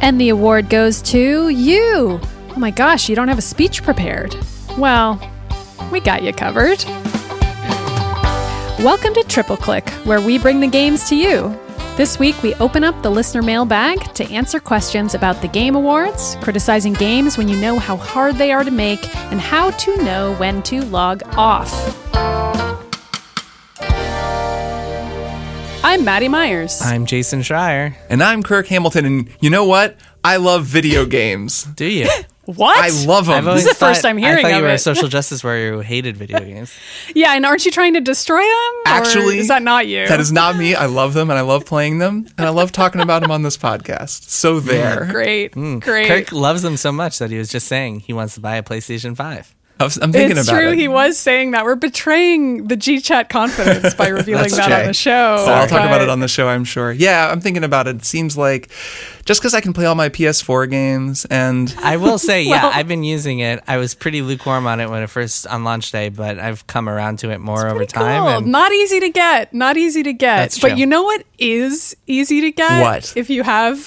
And the award goes to you. Oh my gosh, you don't have a speech prepared. Well, we got you covered. Welcome to Triple Click, where we bring the games to you. This week, we open up the listener mailbag to answer questions about the Game Awards, criticizing games when you know how hard they are to make, and how to know when to log off. I'm Maddie Myers. I'm Jason Schreier. And I'm Kirk Hamilton, and you know what? I love video games. Do you? What? I love them. This is the first time hearing of it. I thought you were a social justice warrior who hated video games. Yeah, and aren't you trying to destroy them? Actually, or is that not you? That is not me. I love them, and I love playing them, and I love talking about them on this podcast. So there. Great. Great. Kirk loves them so much that he was just saying he wants to buy a PlayStation 5. I'm thinking it's about true. it. He was saying that. We're betraying the G-Chat confidence by revealing that on the show. So I'll talk about it on the show, I'm sure. Yeah, I'm thinking about it. It seems like just because I can play all my PS4 games and... I will say, I've been using it. I was pretty lukewarm on it when it first on launch day, but I've come around to it more over time. Cool. And not easy to get. That's But true. you know what is easy to get? What? If you have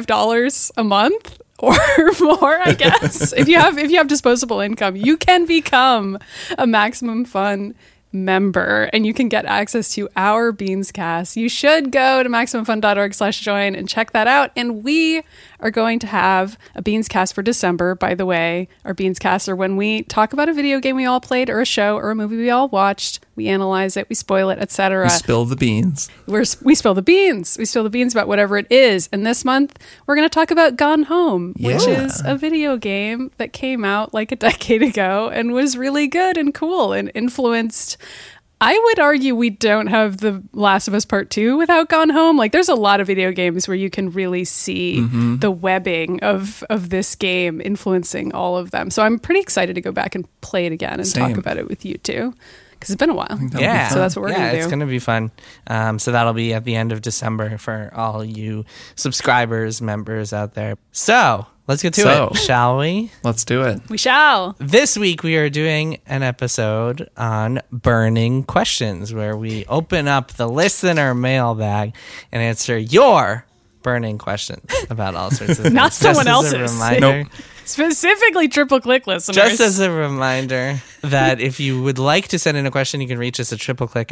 $5 a month or more, I guess. if you have disposable income, you can become a Maximum Fun member and you can get access to our Beanscast. You should go to MaximumFun.org/join and check that out. And we are going to have a Beanscast for December, by the way. Our Beanscasts are when we talk about a video game we all played or a show or a movie we all watched. We analyze it, we spoil it, etc. We spill the beans. We spill the beans. We spill the beans about whatever it is. And this month, we're going to talk about Gone Home, which is a video game that came out like a decade ago and was really good and cool and influenced. I would argue we don't have The Last of Us Part 2 without Gone Home. Like, there's a lot of video games where you can really see the webbing of this game influencing all of them. So I'm pretty excited to go back and play it again and talk about it with you too. Because it's been a while. Yeah. So that's what we're going to do. It's going to be fun. So that'll be at the end of December for all you subscribers, members out there. So let's get to it, shall we? Let's do it. We shall. This week we are doing an episode on burning questions where we open up the listener mailbag and answer your burning questions about all sorts of things. Not someone Just as a else's. reminder, Nope. Specifically Triple Click listeners. Just as a reminder that if you would like to send in a question, you can reach us at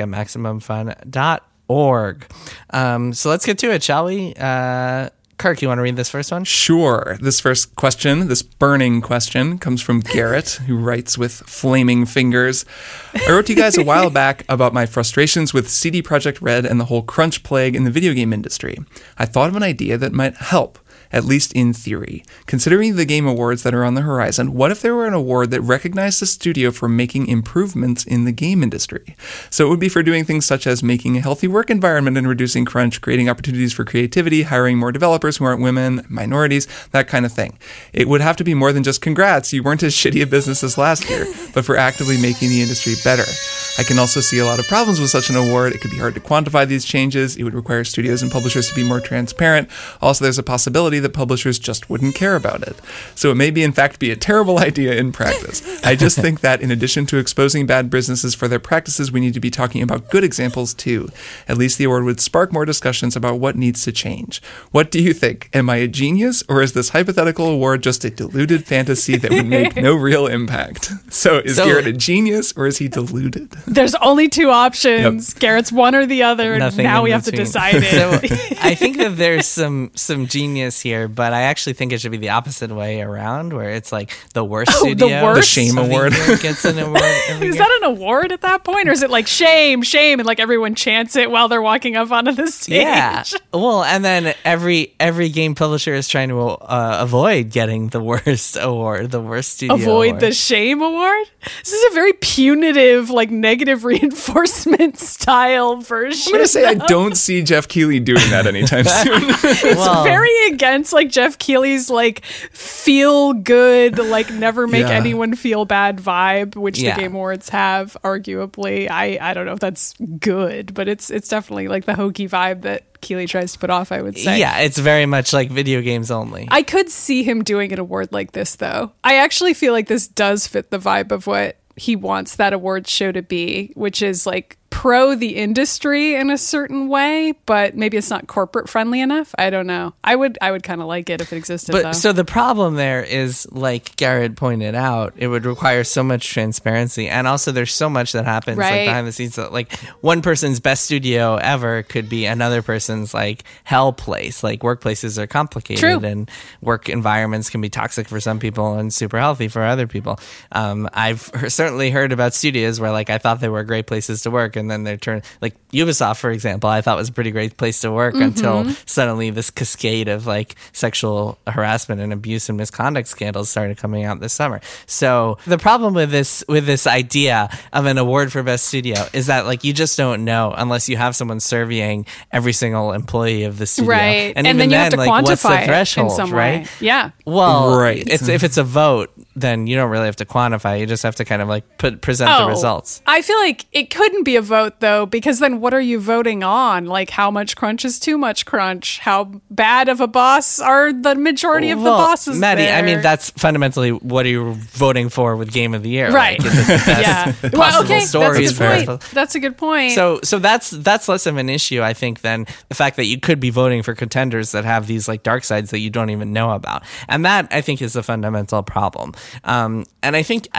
tripleclick@maximumfun.org. So let's get to it, shall we? Kirk, you want to read this first one? Sure. This first question, this burning question, comes from Garrett, who writes with flaming fingers. I wrote to you guys a while back about my frustrations with CD Projekt Red and the whole crunch plague in the video game industry. I thought of an idea that might help, at least in theory. Considering the Game Awards that are on the horizon, what if there were an award that recognized the studio for making improvements in the game industry? So it would be for doing things such as making a healthy work environment and reducing crunch, creating opportunities for creativity, hiring more developers who aren't women, minorities, that kind of thing. It would have to be more than just congrats, you weren't as shitty a business as last year, but for actively making the industry better. I can also see a lot of problems with such an award. It could be hard to quantify these changes. It would require studios and publishers to be more transparent. Also, there's a possibility that publishers just wouldn't care about it. So it may be, in fact, be a terrible idea in practice. I just think that in addition to exposing bad businesses for their practices, we need to be talking about good examples too. At least the award would spark more discussions about what needs to change. What do you think? Am I a genius, or is this hypothetical award just a deluded fantasy that would make no real impact? So is Garrett a genius, or is he deluded? There's only two options. Yep. Garrett's one or the other, and Nothing now in we have to between. decide it. So I think that there's some genius here, but I actually think it should be the opposite way around, where it's like the worst studio. the worst? The shame of the award. year gets an award every Is year. that an award at that point? Or is it like shame, and like everyone chants it while they're walking up onto the stage? Yeah. Well, and then every game publisher is trying to avoid getting the worst award, the worst studio Avoid award. the shame award? This is a very punitive, like negative reinforcement style version. I'm going to say I don't see Jeff Keighley doing that anytime soon. It's very against like Jeff Keighley's like feel good, like never make Yeah. anyone feel bad vibe, which Yeah. the Game Awards have, arguably. I don't know if that's good, but it's definitely like the hokey vibe that Keighley tries to put off, I would say. Yeah, it's very much like video games only. I could see him doing an award like this, though. I actually feel like this does fit the vibe of what he wants that awards show to be, which is like pro the industry in a certain way, but maybe it's not corporate friendly enough. I don't know. I would kind of like it if it existed, But though. so the problem there is, like Garrett pointed out, it would require so much transparency, and also there's so much that happens like Right. behind the scenes. That, like, one person's best studio ever could be another person's like hell place. Like, workplaces are complicated, True. and work environments can be toxic for some people and super healthy for other people. I've certainly heard about studios where, like, I thought they were great places to work, and then they turn, like Ubisoft, for example, I thought was a pretty great place to work until suddenly this cascade of like sexual harassment and abuse and misconduct scandals started coming out this summer. So the problem with this idea of an award for best studio is that, like, you just don't know unless you have someone surveying every single employee of the studio. Right. And even then you have to like, what's the quantify it threshold, in some right? way. Yeah. Well, Right. if it's a vote, then you don't really have to quantify. You just have to kind of like present the results. I feel like it couldn't be a vote, though, because then what are you voting on? Like, how much crunch is too much crunch? How bad of a boss are the majority of the bosses Maddie, there? I mean, that's fundamentally what are you voting for with Game of the Year? Right. Like, is it the best Yeah. possible Well, okay, stories that's a good for- point. That's a good point. So that's less of an issue, I think, than the fact that you could be voting for contenders that have these like dark sides that you don't even know about, and that I think is a fundamental problem. And I think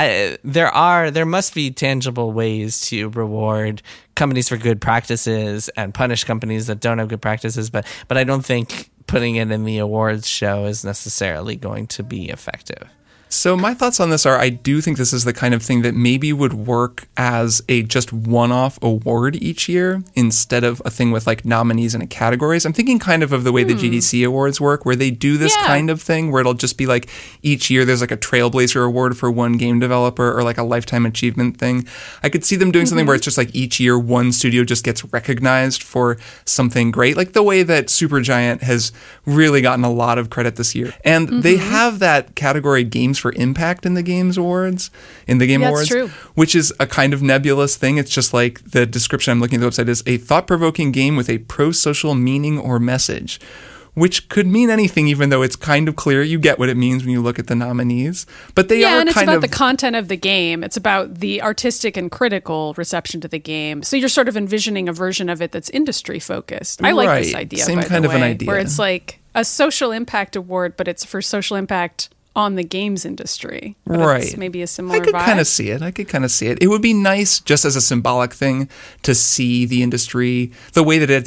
there must be tangible ways to reward companies for good practices and punish companies that don't have good practices, but I don't think putting it in the awards show is necessarily going to be effective. So my thoughts on this are, I do think this is the kind of thing that maybe would work as a just one-off award each year instead of a thing with like nominees in categories. I'm thinking kind of the way the GDC awards work, where they do this kind of thing where it'll just be like each year there's like a Trailblazer award for one game developer or like a lifetime achievement thing. I could see them doing something where it's just like each year one studio just gets recognized for something great, like the way that Supergiant has really gotten a lot of credit this year. And they have that category Games for Impact in the Game Awards, That's true. which is a kind of nebulous thing. It's just like the description I'm looking at the website is a thought-provoking game with a pro-social meaning or message, which could mean anything, even though it's kind of clear you get what it means when you look at the nominees. But they are and it's kind about of the content of the game. It's about the artistic and critical reception to the game. So you're sort of envisioning a version of it that's industry focused. I like this Right. idea. Same by kind the of an way, idea. where it's like a social impact award, but it's for social impact on the games industry. But Right. It's maybe a similar I could vibe. kind of see it. It would be nice just as a symbolic thing to see the industry the way that at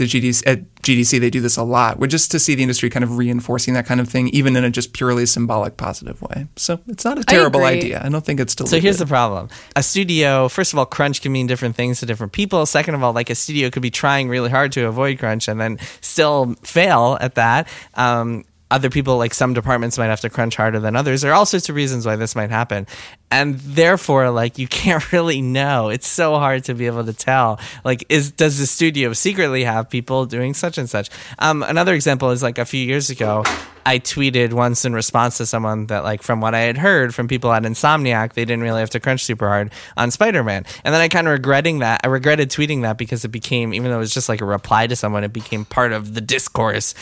GDC they do this a lot. We're just to see the industry kind of reinforcing that kind of thing, even in a just purely symbolic positive way. So it's not a terrible agree. idea. I don't think it's So here's the problem. A studio, first of all, crunch can mean different things to different people. Second of all, like a studio could be trying really hard to avoid crunch and then still fail at that. Other people, like some departments, might have to crunch harder than others. There are all sorts of reasons why this might happen. And therefore, like, you can't really know. It's so hard to be able to tell. Like, does the studio secretly have people doing such and such? Another example is, like, a few years ago, I tweeted once in response to someone that, like, from what I had heard from people at Insomniac, they didn't really have to crunch super hard on Spider-Man. And then I kind of regretted tweeting that because it became, even though it was just like a reply to someone, it became part of the discourse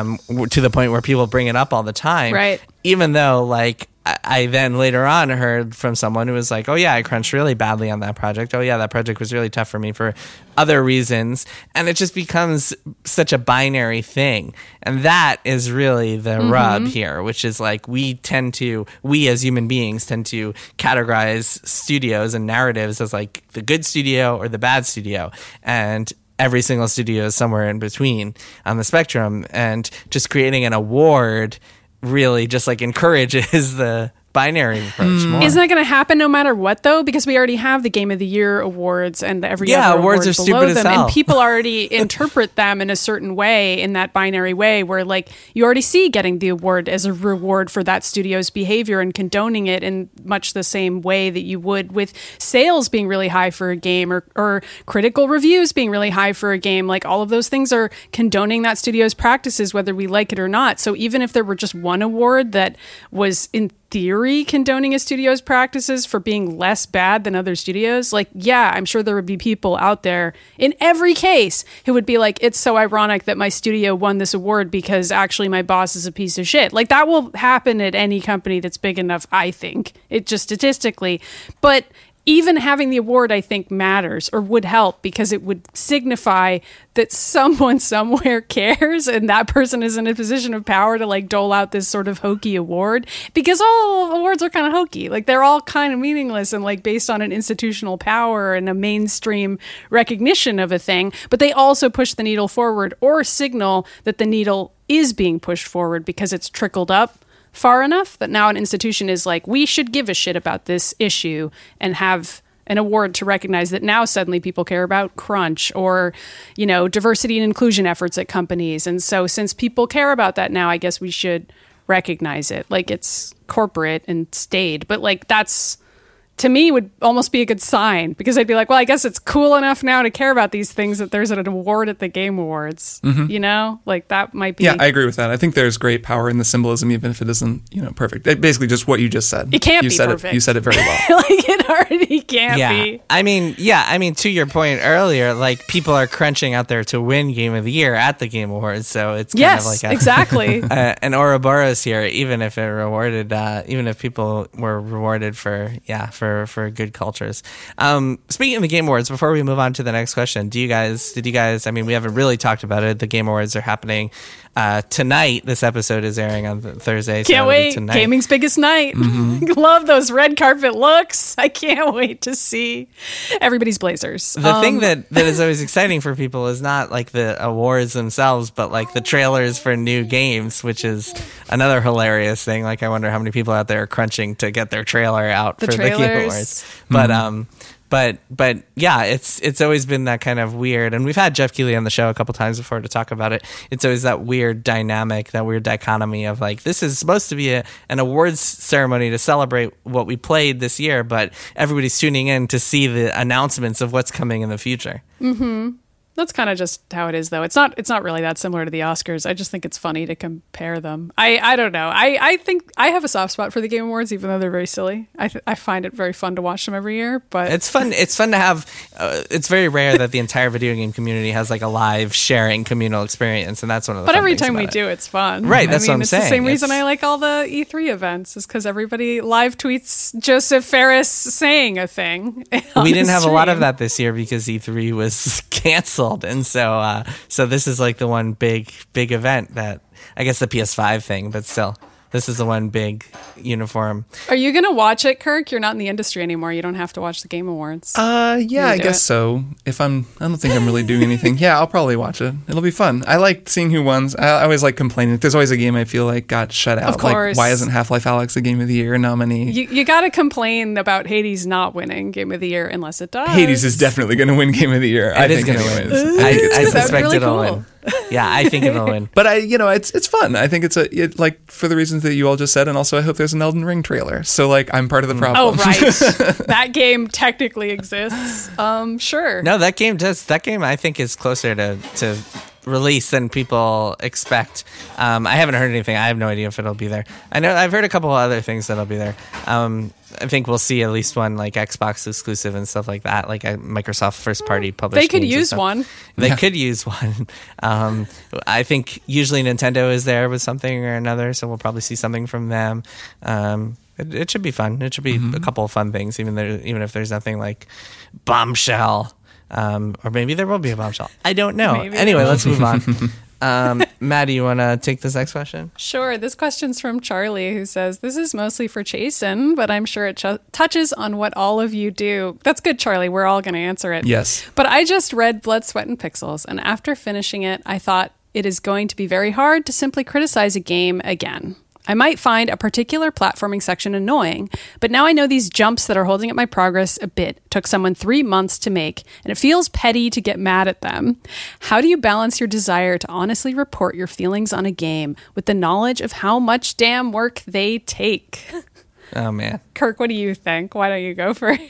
to the point where people bring it up all the time. Right. Even though, like, I then later on heard from someone who was like, oh yeah, I crunched really badly on that project. Oh yeah, that project was really tough for me for other reasons. And it just becomes such a binary thing. And that is really the rub here, which is like we as human beings tend to categorize studios and narratives as like the good studio or the bad studio. And every single studio is somewhere in between on the spectrum. And just creating an award really just like encourages the binary approach more. Isn't that going to happen no matter what, though? Because we already have the Game of the Year awards and every Yeah, other awards award are below stupid as them, hell. and people already interpret them in a certain way, in that binary way, where like you already see getting the award as a reward for that studio's behavior and condoning it in much the same way that you would with sales being really high for a game or critical reviews being really high for a game. Like all of those things are condoning that studio's practices, whether we like it or not. So even if there were just one award that was in theory condoning a studio's practices for being less bad than other studios, like, yeah, I'm sure there would be people out there in every case who would be like, it's so ironic that my studio won this award because actually my boss is a piece of shit. Like that will happen at any company that's big enough, I think. It just statistically. But even having the award, I think, matters or would help because it would signify that someone somewhere cares and that person is in a position of power to like dole out this sort of hokey award, because all awards are kind of hokey. Like they're all kind of meaningless and like based on an institutional power and a mainstream recognition of a thing, but they also push the needle forward or signal that the needle is being pushed forward because it's trickled up far enough that now an institution is like, we should give a shit about this issue and have an award to recognize that now suddenly people care about crunch or, you know, diversity and inclusion efforts at companies. And so since people care about that now, I guess we should recognize it. Like it's corporate and staid, but like that's, to me, would almost be a good sign because I'd be like, well, I guess it's cool enough now to care about these things that there's an award at the Game Awards, you know, like that might be. Yeah, I agree with that. I think there's great power in the symbolism, even if it isn't, you know, perfect. Basically just what you just said. It can't you be said perfect. You said it very well. Like it already can't be. I mean, to your point earlier, like people are crunching out there to win Game of the Year at the Game Awards. So it's kind of like exactly. An Ouroboros here, even if even if people were rewarded for good cultures. Speaking of the Game Awards, before we move on to the next question, did you guys, I mean, we haven't really talked about it. The Game Awards are happening tonight. This episode is airing on Thursday. Can't wait. Gaming's biggest night. Love those red carpet looks. I can't wait to see everybody's blazers. The thing that is always exciting for people is not like the awards themselves, but like the trailers for new games, which is another hilarious thing. Like I wonder how many people out there are crunching to get their trailer out for the Game Awards. But yeah, it's always been that kind of weird, and we've had Jeff Keighley on the show a couple times before to talk about it. It's always that weird dynamic, that weird dichotomy of like, this is supposed to be an awards ceremony to celebrate what we played this year, but everybody's tuning in to see the announcements of what's coming in the future. Mm-hmm. That's kind of just how it is, though. It's not really that similar to the Oscars. I just think it's funny to compare them. I don't know. I think I have a soft spot for the Game Awards, even though they're very silly. I find it very fun to watch them every year. But it's fun. It's fun to have. It's very rare that the entire video game community has like a live sharing communal experience, and that's one of the. But fun every things time we about do, it's fun. Right. That's what I'm it's saying. It's the same reason I like all the E3 events is because everybody live tweets Joseph Ferris saying a thing. We didn't have a lot of that this year because E3 was canceled, and so this is like the one big event that, I guess, the PS5 thing, but still, this is the one big uniform. Are you going to watch it, Kirk? You're not in the industry anymore. You don't have to watch the Game Awards. Yeah, I guess so. I don't think I'm really doing anything. Yeah, I'll probably watch it. It'll be fun. I like seeing who won. I always like complaining. There's always a game I feel like got shut out. Of course. Like, why isn't Half-Life Alyx a Game of the Year nominee? You got to complain about Hades not winning Game of the Year unless it does. Hades is definitely going to win Game of the Year. I think going to win. I suspect really it'll cool. win. Yeah, I think it'll win. But it's fun. I think it's like for the reasons that you all just said, and also I hope there's an Elden Ring trailer. So like I'm part of the problem. Oh right, that game technically exists. Sure. No, that game I think is closer to release than people expect. I haven't heard anything. I have no idea if it'll be there. I know I've heard a couple of other things that'll be there. I think we'll see at least one like Xbox exclusive and stuff like that, like a Microsoft first party published. They could games use one. They could use one. I think usually Nintendo is there with something or another, so we'll probably see something from them. It should be fun. It should be a couple of fun things, even if there's nothing like Bombshell. Or maybe there will be a Bombshell. I don't know. Maybe. Anyway, let's move on. Maddie, you want to take this next question? Sure. This question's from Charlie, who says, this is mostly for Chasen, but I'm sure it touches on what all of you do. That's good, Charlie. We're all going to answer it. Yes. But I just read Blood, Sweat, and Pixels, and after finishing it, I thought it is going to be very hard to simply criticize a game again. I might find a particular platforming section annoying, but now I know these jumps that are holding up my progress a bit took someone 3 months to make, and it feels petty to get mad at them. How do you balance your desire to honestly report your feelings on a game with the knowledge of how much damn work they take? Oh, man. Kirk, what do you think? Why don't you go first?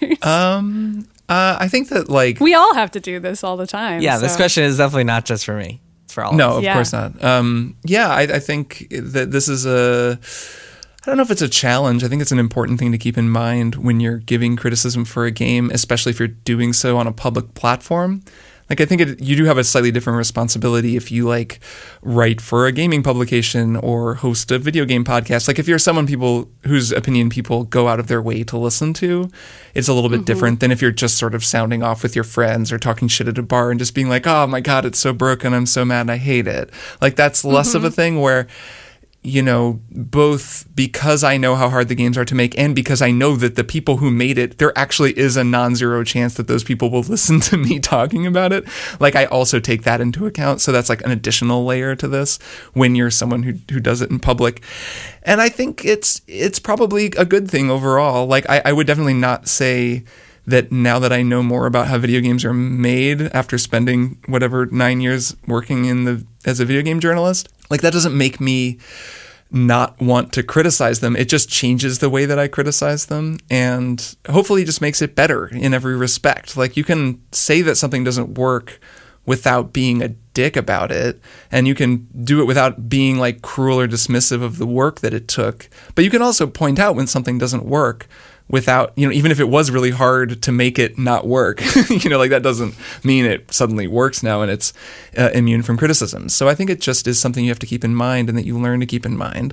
I think that like we all have to do this all the time. Yeah, this question is definitely not just for me. For all no, of us. of course not. I think that this is I don't know if it's a challenge. I think it's an important thing to keep in mind when you're giving criticism for a game, especially if you're doing so on a public platform. Like, I think you do have a slightly different responsibility if you like write for a gaming publication or host a video game podcast. Like, if you're someone whose opinion people go out of their way to listen to, it's a little bit different than if you're just sort of sounding off with your friends or talking shit at a bar and just being like, oh my God, it's so broken. I'm so mad. I hate it. Like, that's less of a thing where, you know, both because I know how hard the games are to make and because I know that the people who made it, there actually is a non-zero chance that those people will listen to me talking about it. Like, I also take that into account. So that's like an additional layer to this when you're someone who does it in public. And I think it's probably a good thing overall. Like, I would definitely not say that now that I know more about how video games are made after spending whatever 9 years working as a video game journalist, like, that doesn't make me not want to criticize them. It just changes the way that I criticize them and hopefully just makes it better in every respect. Like, you can say that something doesn't work without being a dick about it, and you can do it without being like cruel or dismissive of the work that it took. But you can also point out when something doesn't work without, you know, even if it was really hard to make it not work, you know, like, that doesn't mean it suddenly works now and it's immune from criticism. So I think it just is something you have to keep in mind and that you learn to keep in mind.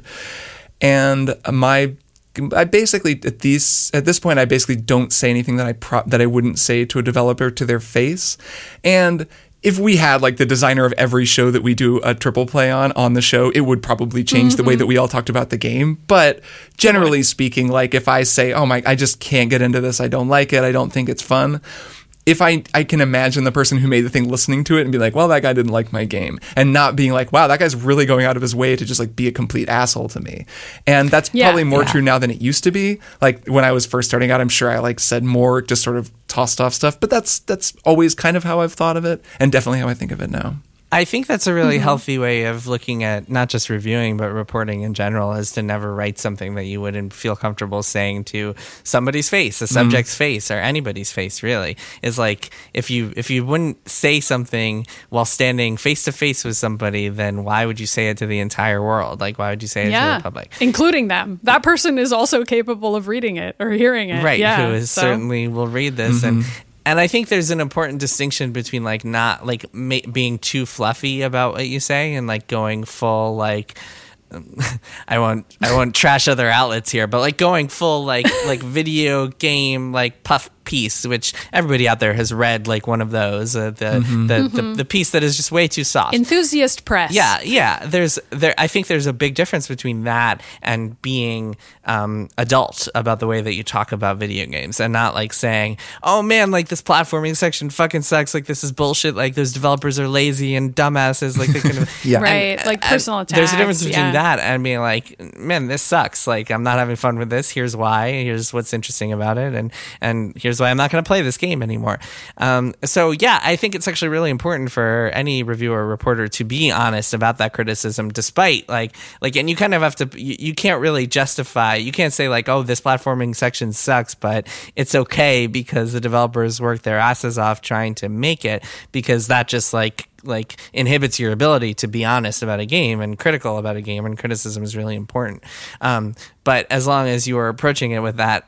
And I basically at this point I basically don't say anything that I wouldn't say to a developer to their face. And if we had like the designer of every show that we do a triple play on the show, it would probably change the way that we all talked about the game. But generally speaking, like, if I say, oh my, I just can't get into this, I don't like it, I don't think it's fun, if I can imagine the person who made the thing listening to it and be like, well, that guy didn't like my game, and not being like, wow, that guy's really going out of his way to just like be a complete asshole to me. And that's probably more true now than it used to be. Like, when I was first starting out, I'm sure I like said more just sort of tossed off stuff, but that's always kind of how I've thought of it, and definitely how I think of it now. I think that's a really healthy way of looking at not just reviewing, but reporting in general, is to never write something that you wouldn't feel comfortable saying to somebody's face, a subject's face, or anybody's face, really. Is like, if you wouldn't say something while standing face to face with somebody, then why would you say it to the entire world? Like, why would you say it to the public? Including them. That person is also capable of reading it or hearing it. Right, who is certainly will read this. And I think there's an important distinction between like not like being too fluffy about what you say and like going full like I won't trash other outlets here, but like going full like video game like puff piece, which everybody out there has read, like one of those, the piece that is just way too soft. Enthusiast press. Yeah. I think there's a big difference between that and being adult about the way that you talk about video games, and not like saying, oh man, like this platforming section fucking sucks, like this is bullshit, like those developers are lazy and dumbasses, like they can right, like personal attacks. There's a difference between that and being like, man, this sucks, like I'm not having fun with this, here's why, here's what's interesting about it, and here's why I'm not going to play this game anymore. So yeah, I think it's actually really important for any reviewer or reporter to be honest about that criticism, despite like, and you kind of have to, you can't really justify, you can't say like, oh, this platforming section sucks, but it's okay because the developers worked their asses off trying to make it, because that just like inhibits your ability to be honest about a game and critical about a game, and criticism is really important. But as long as you are approaching it with that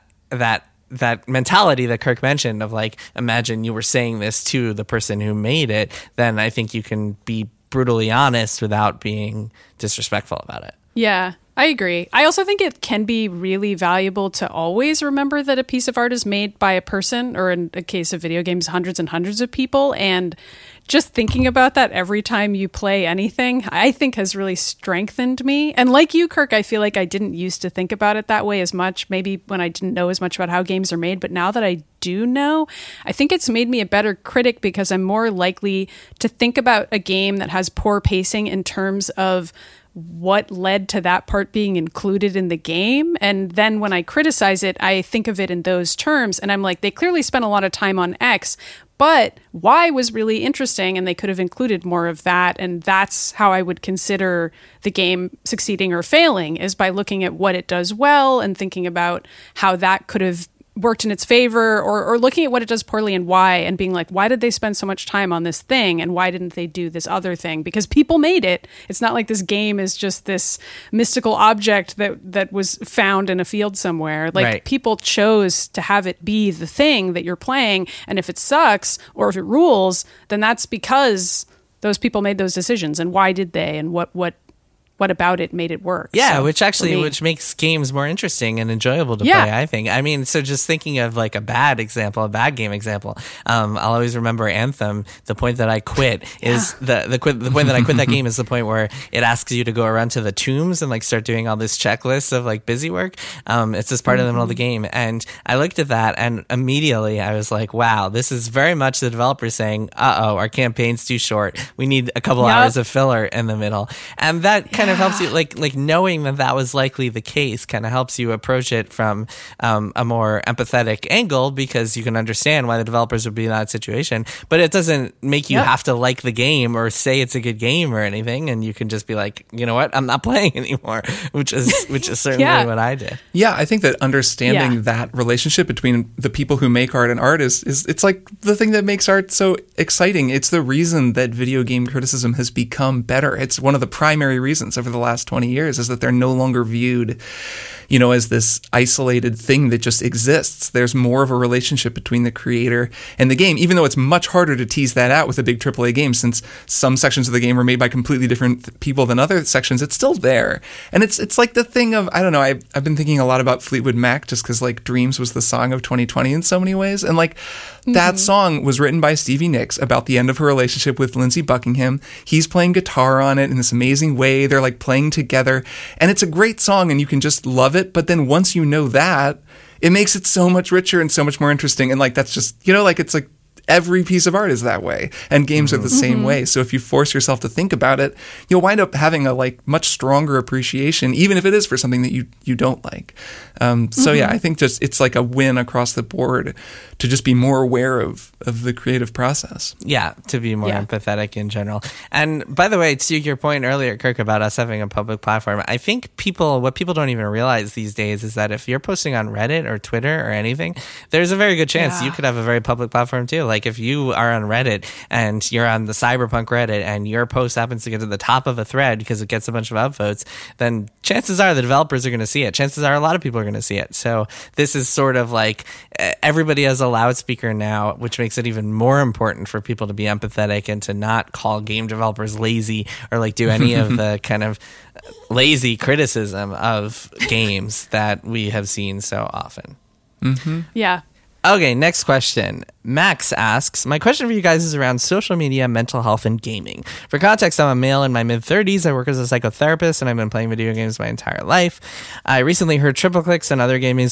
mentality that Kirk mentioned of like, imagine you were saying this to the person who made it, then I think you can be brutally honest without being disrespectful about it. Yeah, I agree. I also think it can be really valuable to always remember that a piece of art is made by a person, or in a case of video games, hundreds and hundreds of people. And just thinking about that every time you play anything, I think has really strengthened me. And like you, Kirk, I feel like I didn't used to think about it that way as much, maybe when I didn't know as much about how games are made. But now that I do know, I think it's made me a better critic, because I'm more likely to think about a game that has poor pacing in terms of what led to that part being included in the game. And then when I criticize it, I think of it in those terms. And I'm like, they clearly spent a lot of time on X, but Y was really interesting and they could have included more of that. And that's how I would consider the game succeeding or failing, is by looking at what it does well and thinking about how that could have worked in its favor, or looking at what it does poorly and why, and being like, why did they spend so much time on this thing and why didn't they do this other thing? Because people made it. It's not like this game is just this mystical object that was found in a field somewhere. Like, Right. people chose to have it be the thing that you're playing, and if it sucks or if it rules, then that's because those people made those decisions. And why did they? And what about it made it work? Yeah, So, which makes games more interesting and enjoyable to Yeah. play, I think. I mean, so just thinking of like a bad game example, I'll always remember Anthem. The point that I quit is the point that I quit that game is the point where it asks you to go around to the tombs and like start doing all this checklist of like busy work. It's just part of the middle of the game. And I looked at that and immediately I was like, wow, this is very much the developer saying, our campaign's too short. We need a couple hours of filler in the middle. And that kind of helps you, like knowing that was likely the case kind of helps you approach it from a more empathetic angle, because you can understand why the developers would be in that situation. But it doesn't make you have to like the game or say it's a good game or anything, and you can just be like, you know what, I'm not playing anymore, which is certainly what I did. Yeah, I think that understanding that relationship between the people who make art and art is it's like the thing that makes art so exciting. It's the reason that video game criticism has become better. It's one of the primary reasons over the last 20 years is that they're no longer viewed, as this isolated thing that just exists. There's more of a relationship between the creator and the game, even though it's much harder to tease that out with a big AAA game, since some sections of the game are made by completely different people than other sections. It's still there. And it's like the thing of, I don't know, I've been thinking a lot about Fleetwood Mac just because like Dreams was the song of 2020 in so many ways. And like that song was written by Stevie Nicks about the end of her relationship with Lindsey Buckingham. He's playing guitar on it in this amazing way. They're like playing together, and it's a great song and you can just love it. But then once you know that, it makes it so much richer and so much more interesting. And like, that's just, like, it's like every piece of art is that way, and games are the same way. So if you force yourself to think about it, you'll wind up having a like much stronger appreciation, even if it is for something that you don't like. So yeah, I think just it's like a win across the board to just be more aware of the creative process. Yeah, to be more empathetic in general. And by the way, to your point earlier, Kirk, about us having a public platform, I think what people don't even realize these days is that if you're posting on Reddit or Twitter or anything, there's a very good chance you could have a very public platform too. Like if you are on Reddit and you're on the Cyberpunk Reddit and your post happens to get to the top of a thread because it gets a bunch of upvotes, then chances are the developers are going to see it. Chances are a lot of people are going to see it. So this is sort of like everybody has a loudspeaker now, which makes it even more important for people to be empathetic and to not call game developers lazy or like do any of the kind of lazy criticism of games that we have seen so often. Yeah. Okay, next question. Max asks, my question for you guys is around social media, mental health, and gaming. For context, I'm a male in my mid-30s. I work as a psychotherapist, and I've been playing video games my entire life. I recently heard TripleClicks and other gaming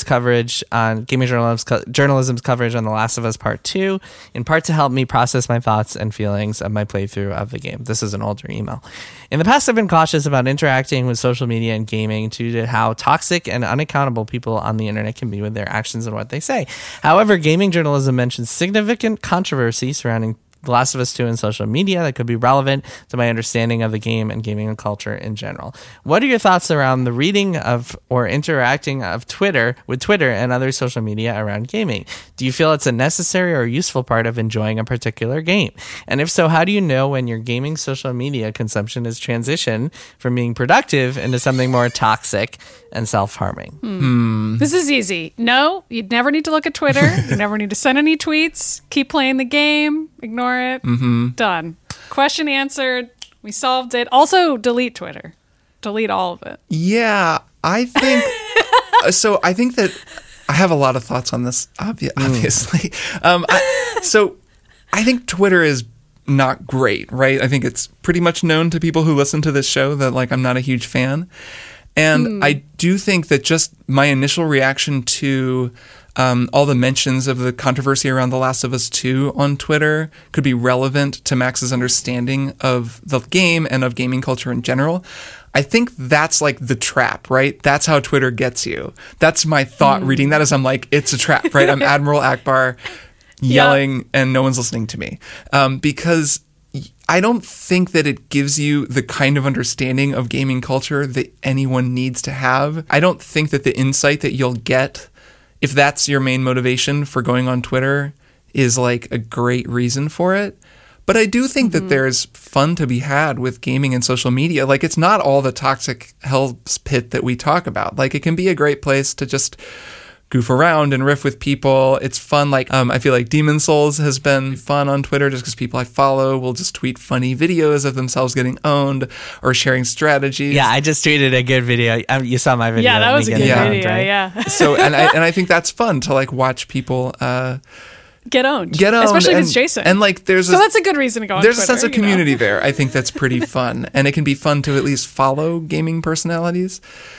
journalism's coverage on The Last of Us Part 2, in part to help me process my thoughts and feelings of my playthrough of the game. This is an older email. In the past, I've been cautious about interacting with social media and gaming due to how toxic and unaccountable people on the internet can be with their actions and what they say. However, gaming journalism mentions significant controversy surrounding The Last of Us 2 in social media that could be relevant to my understanding of the game and gaming and culture in general. What are your thoughts around the reading of or interacting with Twitter and other social media around gaming? Do you feel it's a necessary or useful part of enjoying a particular game? And if so, how do you know when your gaming social media consumption is transitioned from being productive into something more toxic and self-harming? This is easy. No, you'd never need to look at Twitter. You never need to send any tweets. Keep playing the game. Ignore it. Done. Question answered. We solved it. Also, delete Twitter. Delete all of it. Yeah, I think so. I think that I have a lot of thoughts on this, obviously. So I think Twitter is not great, right? I think it's pretty much known to people who listen to this show that like I'm not a huge fan. And I do think that just my initial reaction to all the mentions of the controversy around The Last of Us 2 on Twitter could be relevant to Max's understanding of the game and of gaming culture in general. I think that's like the trap, right? That's how Twitter gets you. That's my thought reading that as I'm like, it's a trap, right? I'm Admiral Akbar yelling and no one's listening to me. Because I don't think that it gives you the kind of understanding of gaming culture that anyone needs to have. I don't think that the insight that you'll get if that's your main motivation for going on Twitter, is like a great reason for it. But I do think that there's fun to be had with gaming and social media. Like, it's not all the toxic hell's pit that we talk about. Like, it can be a great place to just goof around and riff with people. It's fun. Like, I feel like Demon Souls has been fun on Twitter just because people I follow will just tweet funny videos of themselves getting owned or sharing strategies. Yeah, I just tweeted a good video. You saw my video. Yeah, that was a good video. Right? Yeah. So, and I think that's fun to like watch people get owned, and, especially if it's Jason. And like, that's a good reason to go on There's Twitter, a sense of community there. I think that's pretty fun, and it can be fun to at least follow gaming personalities.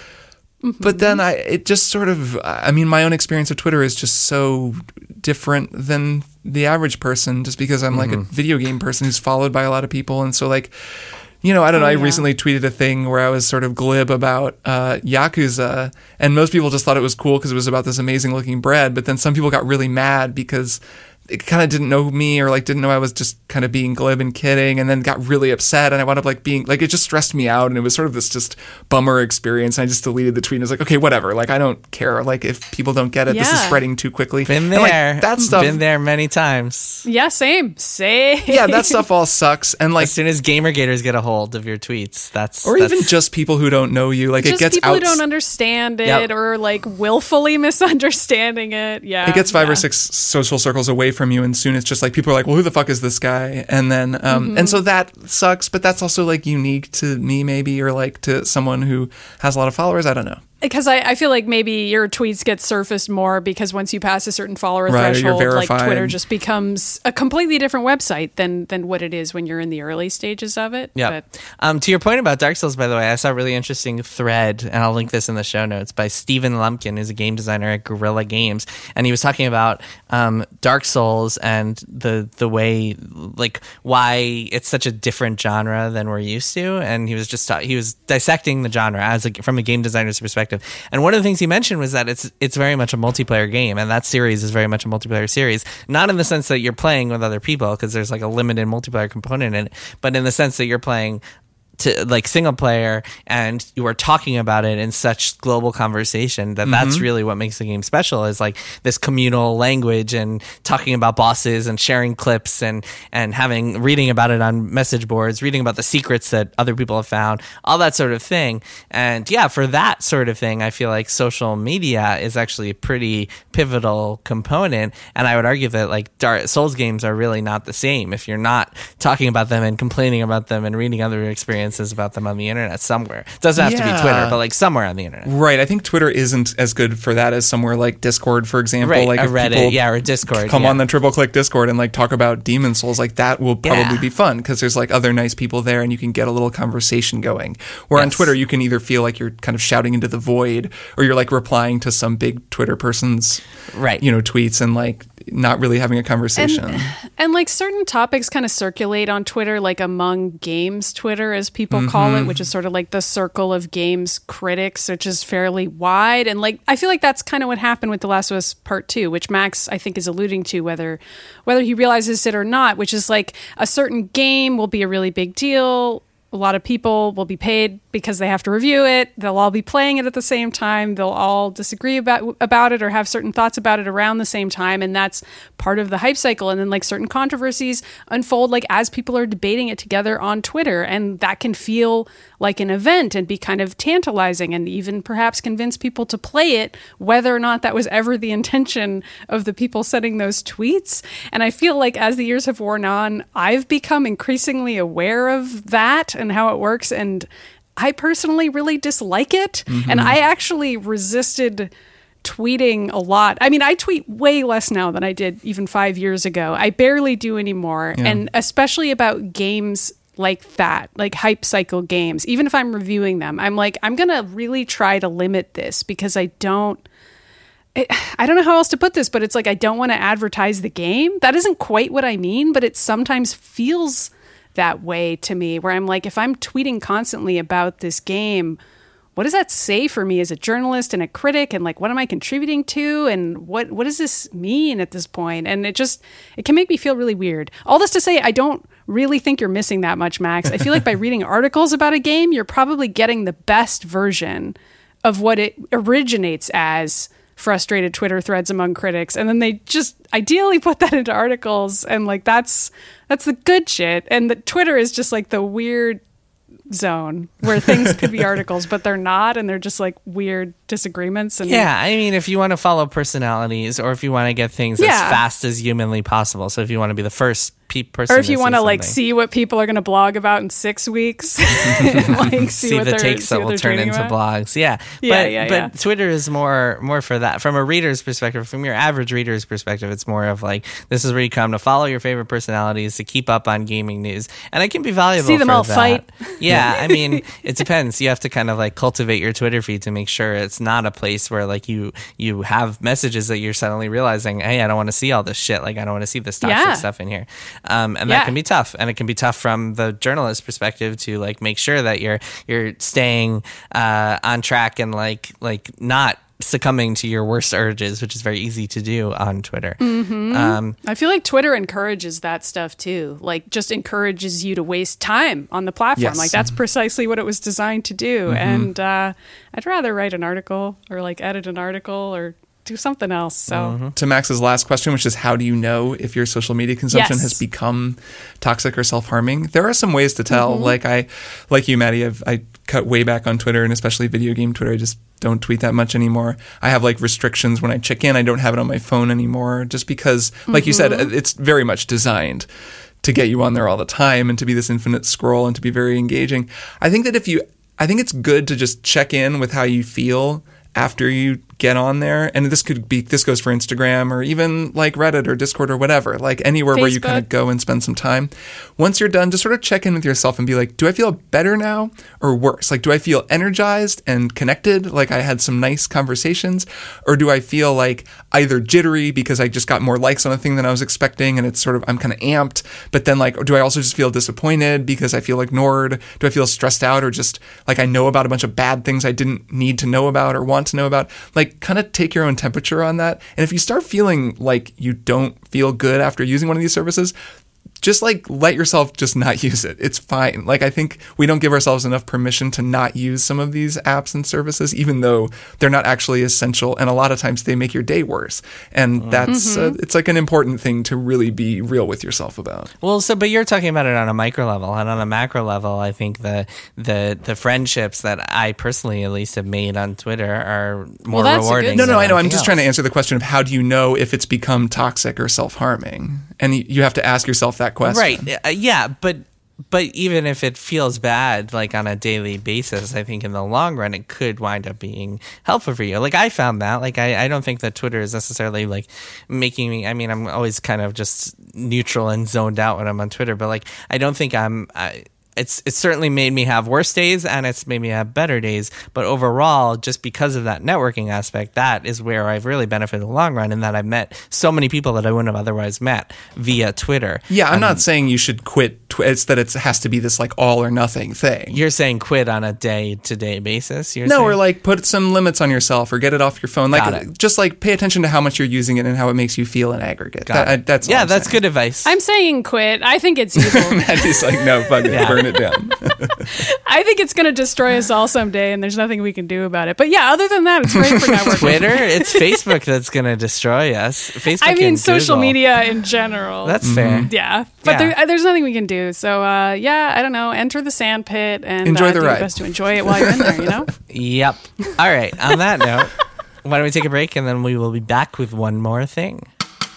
But then it just sort of, I mean, my own experience of Twitter is just so different than the average person, just because I'm like a video game person who's followed by a lot of people. And so like, you know, I don't know, I recently tweeted a thing where I was sort of glib about Yakuza, and most people just thought it was cool because it was about this amazing looking bread. But then some people got really mad because it kind of didn't know me, or like didn't know I was just kind of being glib and kidding, and then got really upset, and I wound up like being like, it just stressed me out, and it was sort of this just bummer experience. And I just deleted the tweet and was like, okay, whatever, like I don't care, like if people don't get it, this is spreading too quickly. Been there, and, like, that stuff, been there many times. Yeah, same. Yeah, that stuff all sucks. And like, as soon as GamerGators get a hold of your tweets, even just people who don't know you, like just it gets people who don't understand it, or like willfully misunderstanding it. Yeah, it gets 5 or 6 social circles away from you, and soon it's just like people are like, well, who the fuck is this guy? And then and so that sucks, but that's also like unique to me maybe, or like to someone who has a lot of followers. I don't know. Because I feel like maybe your tweets get surfaced more because once you pass a certain follower threshold, like Twitter just becomes a completely different website than what it is when you're in the early stages of it. Yeah. To your point about Dark Souls, by the way, I saw a really interesting thread, and I'll link this in the show notes, by Stephen Lumpkin, who's a game designer at Guerrilla Games, and he was talking about Dark Souls and the way, like, why it's such a different genre than we're used to, and he was just he was dissecting the genre as from a game designer's perspective. And one of the things he mentioned was that it's very much a multiplayer game, and that series is very much a multiplayer series, not in the sense that you're playing with other people, because there's like a limited multiplayer component in it, but in the sense that you're playing to like single player, and you are talking about it in such global conversation that's really what makes the game special, is like this communal language and talking about bosses and sharing clips and reading about it on message boards, reading about the secrets that other people have found, all that sort of thing. And yeah, for that sort of thing, I feel like social media is actually a pretty pivotal component. And I would argue that like Dark Souls games are really not the same if you're not talking about them and complaining about them and reading other experiences about them on the internet somewhere. It doesn't have to be Twitter, but like somewhere on the internet. Right. I think Twitter isn't as good for that as somewhere like Discord, for example. Right, like a Reddit, or Discord. Come on the Triple Click Discord and like talk about Demon Souls, like that will probably be fun because there's like other nice people there and you can get a little conversation going. Where on Twitter you can either feel like you're kind of shouting into the void, or you're like replying to some big Twitter person's tweets and like not really having a conversation. And like certain topics kind of circulate on Twitter, like among games Twitter, as people call it, which is sort of like the circle of games critics, which is fairly wide. And like I feel like that's kind of what happened with The Last of Us Part 2, which Max I think is alluding to, whether he realizes it or not, which is like a certain game will be a really big deal. A lot of people will be paid because they have to review it. They'll all be playing it at the same time. They'll all disagree about it or have certain thoughts about it around the same time. And that's part of the hype cycle. And then like certain controversies unfold like as people are debating it together on Twitter. And that can feel like an event and be kind of tantalizing and even perhaps convince people to play it, whether or not that was ever the intention of the people setting those tweets. And I feel like as the years have worn on, I've become increasingly aware of that and how it works. And I personally really dislike it. And I actually resisted tweeting a lot. I mean, I tweet way less now than I did even 5 years ago. I barely do anymore. Yeah. And especially about games like that, like hype cycle games, even if I'm reviewing them, I'm like, I'm going to really try to limit this because I don't know how else to put this, but it's like, I don't want to advertise the game. That isn't quite what I mean, but it sometimes feels that way to me, where I'm like, if I'm tweeting constantly about this game, what does that say for me as a journalist and a critic? And like, what am I contributing to? And what does this mean at this point? And it can make me feel really weird. All this to say, I don't really think you're missing that much, Max. I feel like by reading articles about a game, you're probably getting the best version of what it originates as frustrated Twitter threads among critics, and then they just ideally put that into articles, and like that's the good shit. And the Twitter is just like the weird zone where things could be articles, but they're not, and they're just like weird disagreements. And yeah, I mean, if you want to follow personalities, or if you want to get things as fast as humanly possible, so if you want to be the first person, or if you want to like see what people are going to blog about in 6 weeks, like see the takes that will turn into blogs. But Twitter is more for that. From a reader's perspective, from your average reader's perspective, it's more of like, this is where you come to follow your favorite personalities, to keep up on gaming news, and it can be valuable. See them for all that. fight. Yeah, I mean, it depends. You have to kind of like cultivate your Twitter feed to make sure it's not a place where like you have messages that you're suddenly realizing, hey, I don't want to see all this shit. Like, I don't want to see this toxic stuff in here. And that can be tough. And it can be tough from the journalist perspective to like make sure that you're staying on track and like not succumbing to your worst urges, which is very easy to do on Twitter. I feel like Twitter encourages that stuff too. Like, just encourages you to waste time on the platform. Yes. Like, that's precisely what it was designed to do. And I'd rather write an article or like edit an article or do something else. So to Max's last question, which is how do you know if your social media consumption has become toxic or self-harming? There are some ways to tell. Like you, Maddie, I cut way back on Twitter, and especially video game Twitter. I just don't tweet that much anymore. I have like restrictions when I check in. I don't have it on my phone anymore, just because, like you said, it's very much designed to get you on there all the time and to be this infinite scroll and to be very engaging. I think it's good to just check in with how you feel after you get on there. And this goes for Instagram or even like Reddit or Discord or whatever, like anywhere where you kind of go and spend some time. Once you're done, just sort of check in with yourself and be like, do I feel better now or worse? Like, do I feel energized and connected? Like I had some nice conversations, or do I feel like either jittery because I just got more likes on a thing than I was expecting and it's sort of, I'm kind of amped, but then like, do I also just feel disappointed because I feel ignored? Do I feel stressed out, or just like I know about a bunch of bad things I didn't need to know about or want to know about? Like, kind of take your own temperature on that. And if you start feeling like you don't feel good after using one of these services, just like let yourself just not use it. It's fine. Like, I think we don't give ourselves enough permission to not use some of these apps and services, even though they're not actually essential. And a lot of times they make your day worse. And that's, it's like an important thing to really be real with yourself about. Well, but you're talking about it on a micro level, and on a macro level, I think the friendships that I personally at least have made on Twitter are more rewarding. No, I know. I'm just trying to answer the question of how do you know if it's become toxic or self-harming? And you have to ask yourself that question. Right. Yeah. But even if it feels bad, like on a daily basis, I think in the long run, it could wind up being helpful for you. Like, I found that, like, I don't think that Twitter is necessarily like making me, I mean, I'm always kind of just neutral and zoned out when I'm on Twitter, but like, I don't think it's certainly made me have worse days, and it's made me have better days. But overall, just because of that networking aspect, that is where I've really benefited in the long run, in that I've met so many people that I wouldn't have otherwise met via Twitter. Yeah, I'm not saying you should quit. It's that it has to be this like all or nothing thing. You're saying quit on a day-to-day basis? Or like put some limits on yourself or get it off your phone. Like, just like pay attention to how much you're using it and how it makes you feel in aggregate. That's that's good advice. I'm saying quit. I think it's evil. Maddie's like, no, fuck it, burn it down. I think it's going to destroy us all someday, and there's nothing we can do about it. But yeah, other than that, it's great for networking. Twitter? It's Facebook that's going to destroy us. Facebook. I mean, and social Google. media in general. That's fair. Yeah, but there's nothing we can do. So I don't know. Enter the sand pit and enjoy the do ride. your best to enjoy it while you're in there. You know. Yep. All right. On that note, why don't we take a break, and then we will be back with one more thing.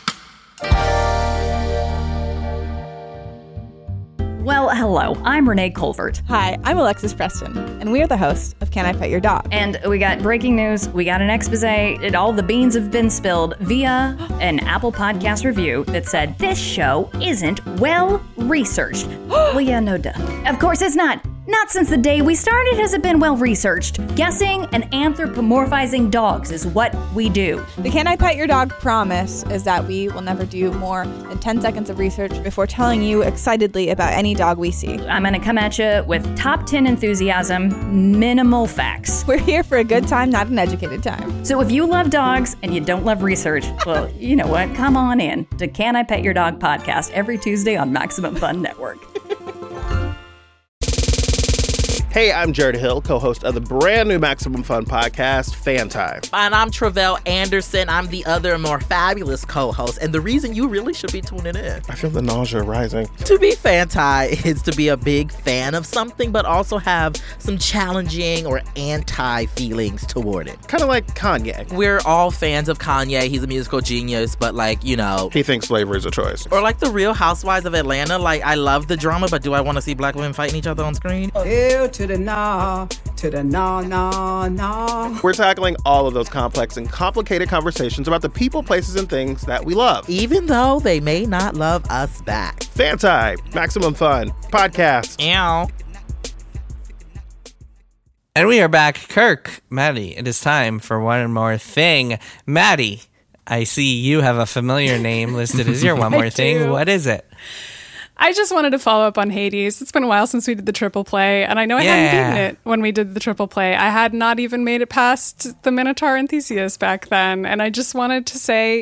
Well, hello, I'm Renee Colvert. Hi, I'm Alexis Preston, and we are the hosts of Can I Pet Your Dog? And we got breaking news, we got an expose, and all the beans have been spilled via an Apple Podcast review that said this show isn't well researched. Well, yeah, no duh. Of course it's not. Not since the day we started has it been well researched. Guessing and anthropomorphizing dogs is what we do. The Can I Pet Your Dog promise is that we will never do more than 10 seconds of research before telling you excitedly about any dog we see. I'm going to come at you with top 10 enthusiasm, minimal facts. We're here for a good time, not an educated time. So if you love dogs and you don't love research, well, you know what? Come on in to Can I Pet Your Dog podcast every Tuesday on Maximum Fun Network. Hey, I'm Jared Hill, co-host of the brand new Maximum Fun podcast, Fan Time. And I'm Travell Anderson. I'm the other more fabulous co-host, and the reason you really should be tuning in. I feel the nausea rising. To be Fan-Tie is to be a big fan of something, but also have some challenging or anti-feelings toward it. Kind of like Kanye. We're all fans of Kanye. He's a musical genius, but he thinks slavery is a choice. Or like the Real Housewives of Atlanta. Like, I love the drama, but do I want to see black women fighting each other on screen? Hell to the nah, to the nah, nah, nah. We're tackling all of those complex and complicated conversations about the people, places, and things that we love. Even though they may not love us back. Fan Time, Maximum Fun, podcast. Ow. And we are back. Kirk, Maddie, it is time for one more thing. Maddie, I see you have a familiar name listed as your one more thing. do. What is it? I just wanted to follow up on Hades. It's been a while since we did the triple play, and I know I hadn't beaten it when we did the triple play. I had not even made it past the Minotaur and Theseus back then, and I just wanted to say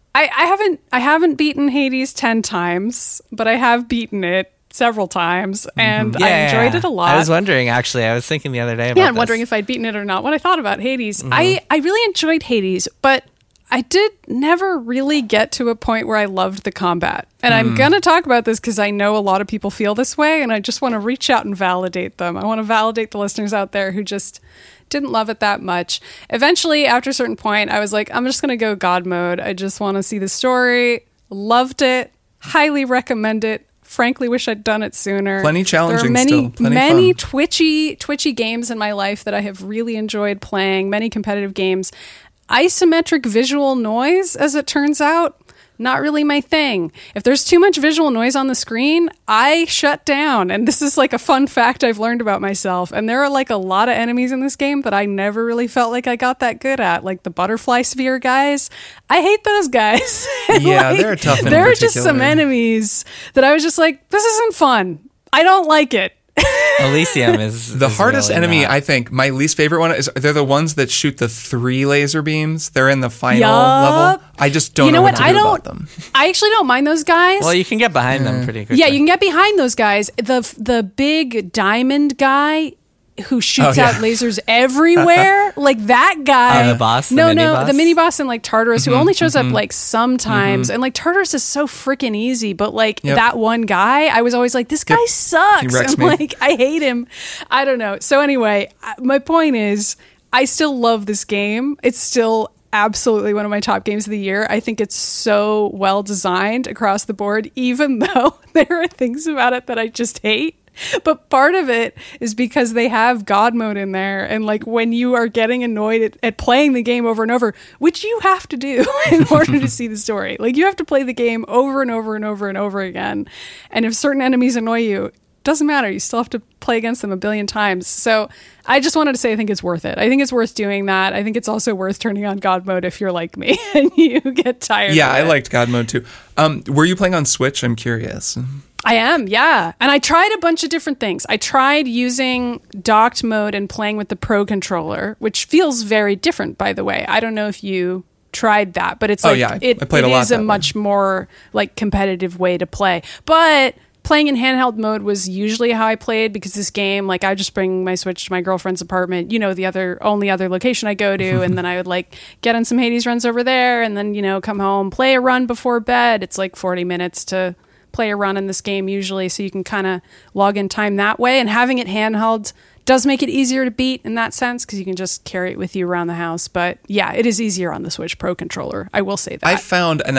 I haven't beaten Hades 10 times, but I have beaten it several times, and I enjoyed it a lot. I was wondering, actually. I was thinking the other day about I'm wondering if I'd beaten it or not. When I thought about Hades, I really enjoyed Hades, but I did never really get to a point where I loved the combat. And I'm going to talk about this because I know a lot of people feel this way, and I just want to reach out and validate them. I want to validate the listeners out there who just didn't love it that much. Eventually, after a certain point, I was like, I'm just going to go God mode. I just want to see the story. Loved it. Highly recommend it. Frankly, wish I'd done it sooner. Plenty challenging there are still. Plenty many fun. twitchy games in my life that I have really enjoyed playing. Many competitive games. Isometric visual noise, as it turns out, not really my thing. If there's too much visual noise on the screen, I shut down. And this is like a fun fact I've learned about myself. And there are like a lot of enemies in this game that I never really felt like I got that good at. Like the butterfly sphere guys. I hate those guys. Yeah, they're tough in There are just particular. some enemies that I was just like, this isn't fun. I don't like it. Elysium is The is hardest really enemy, not. I think, my least favorite one is they're the ones that shoot the 3 laser beams. They're in the final Yup. level. I just don't You know know what what? to do about them. I actually don't mind those guys. Well, you can get behind them pretty quickly. Yeah, you can get behind those guys. The big diamond guy who shoots out lasers everywhere, like that guy. The boss? The No, mini-boss? the mini boss and like Tartarus, who only shows up like sometimes. And like Tartarus is so freaking easy, but like that one guy, I was always like, this guy sucks. He wrecks I'm me. like, I hate him. I don't know. So anyway, my point is, I still love this game. It's still absolutely one of my top games of the year. I think it's so well designed across the board, even though there are things about it that I just hate. But part of it is because they have God mode in there. And like when you are getting annoyed at playing the game over and over, which you have to do in order to see the story, like you have to play the game over and over and over and over again. And if certain enemies annoy you, doesn't matter. You still have to play against them a billion times. So I just wanted to say I think it's worth it. I think it's worth doing that. I think it's also worth turning on God mode if you're like me and you get tired Yeah, of I it. liked God mode too. Were you playing on Switch? I'm curious. I am, yeah. And I tried a bunch of different things. I tried using docked mode and playing with the Pro controller, which feels very different, by the way. I don't know if you tried that, but it's like I played a lot is a that way. much more like competitive way to play. But playing in handheld mode was usually how I played because this game, like I just bring my Switch to my girlfriend's apartment, the only other location I go to, and then I would like get on some Hades runs over there and then, come home, play a run before bed. It's like 40 minutes to play a run in this game usually, so you can kind of log in time that way. And having it handheld does make it easier to beat in that sense because you can just carry it with you around the house. But yeah, it is easier on the Switch Pro controller. I will say that. I found, and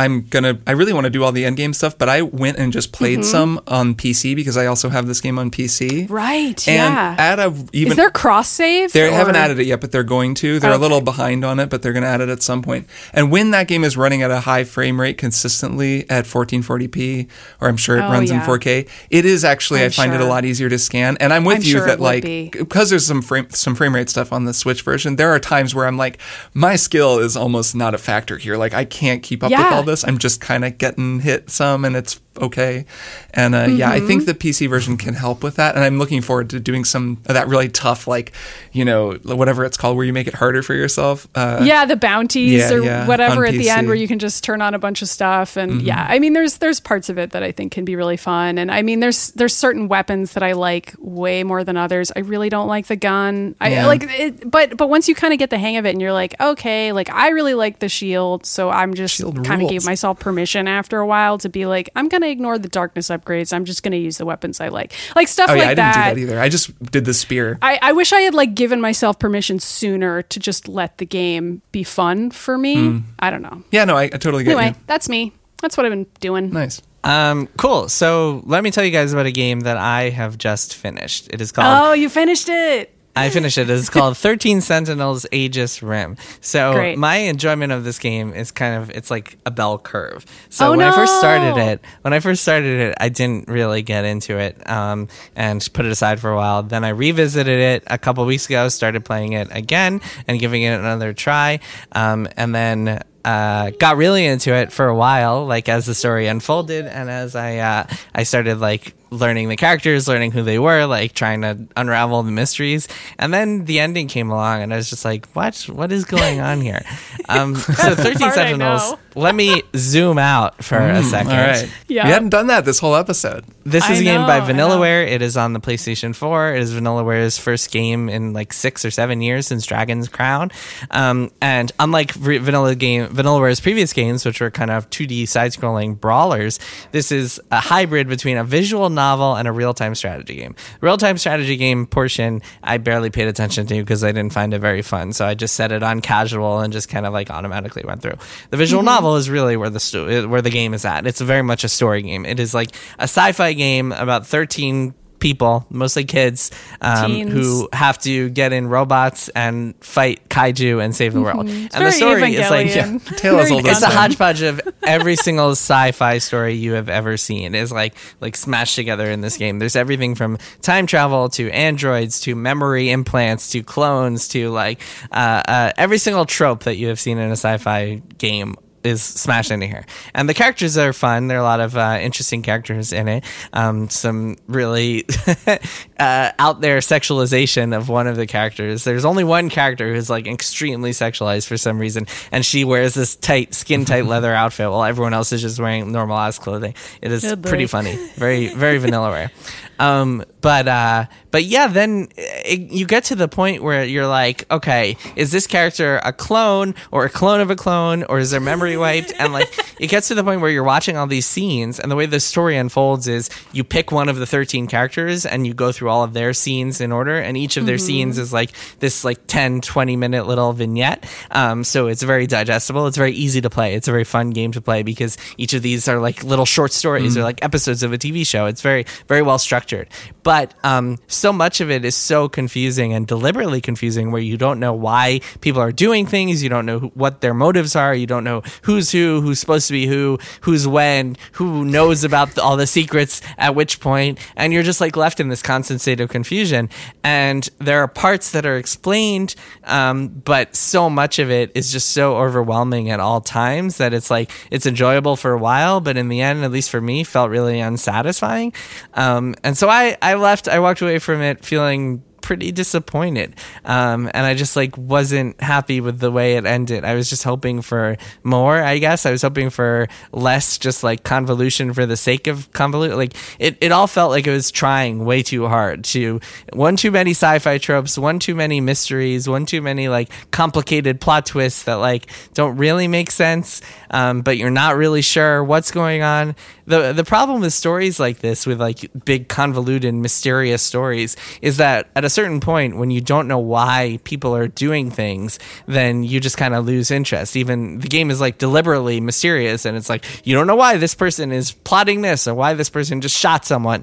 I really want to do all the end game stuff, but I went and just played some on PC because I also have this game on PC. Right, And is there cross save? They haven't added it yet, but they're going to. They're a little behind on it, but they're going to add it at some point. And when that game is running at a high frame rate consistently at 1440p, or I'm sure it runs in 4K, it is actually, I find it a lot easier to scan. And I'm with you sure that like, be. because there's some frame rate stuff on the Switch version, there are times where I'm like, my skill is almost not a factor here. Like I can't keep up with all this. I'm just kind of getting hit some and it's okay. And yeah, I think the PC version can help with that. And I'm looking forward to doing some of that really tough, like, whatever it's called, where you make it harder for yourself. The bounties whatever on at the PC. end where you can just turn on a bunch of stuff. And I mean, there's parts of it that I think can be really fun. And I mean, there's certain weapons that I like way more than others. I really don't like the gun. I like it, but once you kind of get the hang of it and you're like, okay, like I really like the shield. So I'm just kind of gave myself permission after a while to be like, I'm going to ignore the darkness upgrades. I'm just going to use the weapons I like stuff like that. I didn't do that either. I just did the spear. I wish I had like given myself permission sooner to just let the game be fun for me. I don't know. Yeah, no, I totally get Anyway, you. that's me. That's what I've been doing. Nice. Cool. So let me tell you guys about a game that I have just finished. It is called... Oh, you finished it. I finished it. It's called 13 Sentinels Aegis Rim. So Great. my enjoyment of this game is it's like a bell curve. So when I first started it, I didn't really get into it and put it aside for a while. Then I revisited it a couple weeks ago, started playing it again and giving it another try. And then got really into it for a while, like as the story unfolded and as I started like learning the characters, learning who they were, like trying to unravel the mysteries. And then the ending came along and I was just like, what is going on here? So 13 Sentinels, let me zoom out for a second. All right. Yeah. We hadn't done that this whole episode. This is I a game know, by I know. Vanillaware. It is on the PlayStation 4. It is Vanillaware's first game in like 6 or 7 years since Dragon's Crown. And unlike Vanillaware's previous games, which were kind of 2D side-scrolling brawlers, this is a hybrid between a visual novel and a real-time strategy game. The real-time strategy game portion, I barely paid attention to because I didn't find it very fun. So I just set it on casual and just kind of like automatically went through. The visual novel is really where the game is at. It's very much a story game. It is like a sci-fi game about 13 people, mostly kids, who have to get in robots and fight kaiju and save the world. And the story is like Tale as old as it's a time. hodgepodge of every single sci-fi story you have ever seen is like smashed together in this game. There's everything from time travel to androids to memory implants to clones to like every single trope that you have seen in a sci-fi game is smashed into here. And the characters are fun. There are a lot of interesting characters in it. Some really out there sexualization of one of the characters. There's only one character who's like extremely sexualized for some reason, and she wears this skin tight leather outfit while everyone else is just wearing normal ass clothing. It is pretty funny. Very, very Vanillaware. But yeah, then you get to the point where you're like, okay, is this character a clone or a clone of a clone, or is their memory wiped? And like, it gets to the point where you're watching all these scenes, and the way the story unfolds is you pick one of the 13 characters and you go through all of their scenes in order, and each of their scenes is like this like 10-20 minute little vignette. So it's very digestible. It's very easy to play. It's a very fun game to play because each of these are like little short stories or like episodes of a TV show. It's very, very well structured. But so much of it is so confusing and deliberately confusing, where you don't know why people are doing things. You don't know what their motives are. You don't know who's who, who's supposed to be who's when, who knows about all the secrets at which point. And you're just like left in this constant state of confusion. And there are parts that are explained, but so much of it is just so overwhelming at all times that it's like it's enjoyable for a while, but in the end, at least for me, felt really unsatisfying. And so I walked away from it feeling pretty disappointed. And I just like wasn't happy with the way it ended. I was just hoping for more, I guess. I was hoping for less just like convolution for the sake of convolution. Like it all felt like it was trying way too hard one too many sci-fi tropes, one too many mysteries, one too many like complicated plot twists that like don't really make sense. But you're not really sure what's going on. The problem with stories like this, with like big convoluted mysterious stories, is that at a certain point when you don't know why people are doing things, then you just kind of lose interest. Even the game is like deliberately mysterious, and it's like you don't know why this person is plotting this or why this person just shot someone,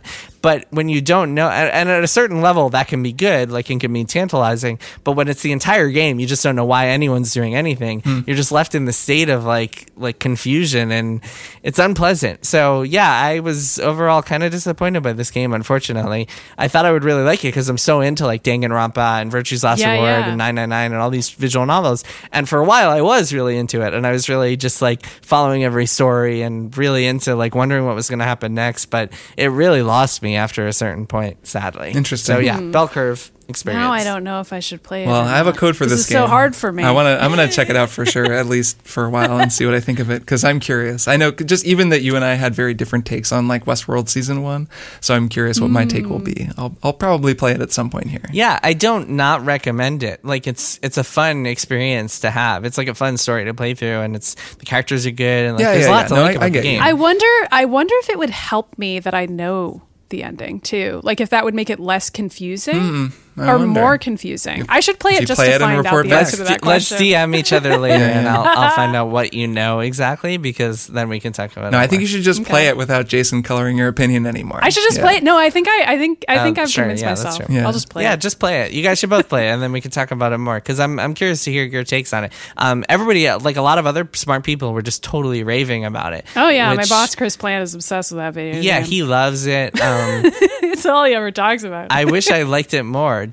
But when you don't know, and at a certain level, that can be good, like it can be tantalizing. But when it's the entire game, you just don't know why anyone's doing anything. You're just left in the state of like confusion, and it's unpleasant. So yeah, I was overall kind of disappointed by this game. Unfortunately, I thought I would really like it because I'm so into like Danganronpa and Virtue's Last Reward and 999 and all these visual novels. And for a while, I was really into it, and I was really just like following every story and really into like wondering what was going to happen next. But it really lost me after a certain point, sadly. Interesting. So yeah, bell curve experience. Now I don't know if I should play it. Well, I have a code for this game. It's so hard for me. I'm gonna check it out for sure, at least for a while, and see what I think of it, because I'm curious. I know just even that you and I had very different takes on like Westworld season 1, so I'm curious what my take will be. I'll probably play it at some point here. Yeah, I don't not recommend it. Like it's a fun experience to have. It's like a fun story to play through, and the characters are good, and like there's lots to like about the game. I wonder if it would help me that I know the ending too. Like if that would make it less confusing or more confusing. I should play it just to find out the answer to that question. Let's DM each other later, and I'll find out what you know exactly, because then we can talk about it. No, I think you should just play it without Jason coloring your opinion anymore. I should just play it. No, I think I've convinced myself. I'll just play it. Yeah, just play it. You guys should both play it, and then we can talk about it more, because I'm curious to hear your takes on it. Everybody, like a lot of other smart people, were just totally raving about it. Oh yeah, my boss Chris Plant is obsessed with that video. Yeah, he loves it. It's all he ever talks about. I wish I liked it more.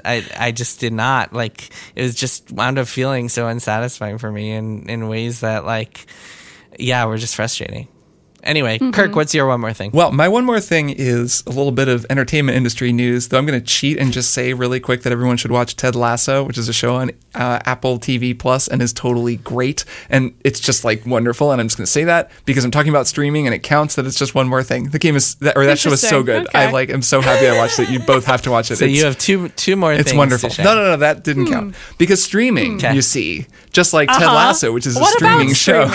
I just did not. Like, it was just wound up feeling so unsatisfying for me in ways that, like, yeah, were just frustrating. Anyway, Kirk, what's your one more thing? Well, my one more thing is a little bit of entertainment industry news, though I'm going to cheat and just say really quick that everyone should watch Ted Lasso, which is a show on Apple TV Plus and is totally great. And it's just like wonderful. And I'm just going to say that because I'm talking about streaming and it counts that it's just one more thing. The game is, that show is so good. Okay. I'm so happy I watched it. You both have to watch it. So you have two more things. It's wonderful. No, that didn't count. Because streaming, you see, just like Ted Lasso, which is a streaming show.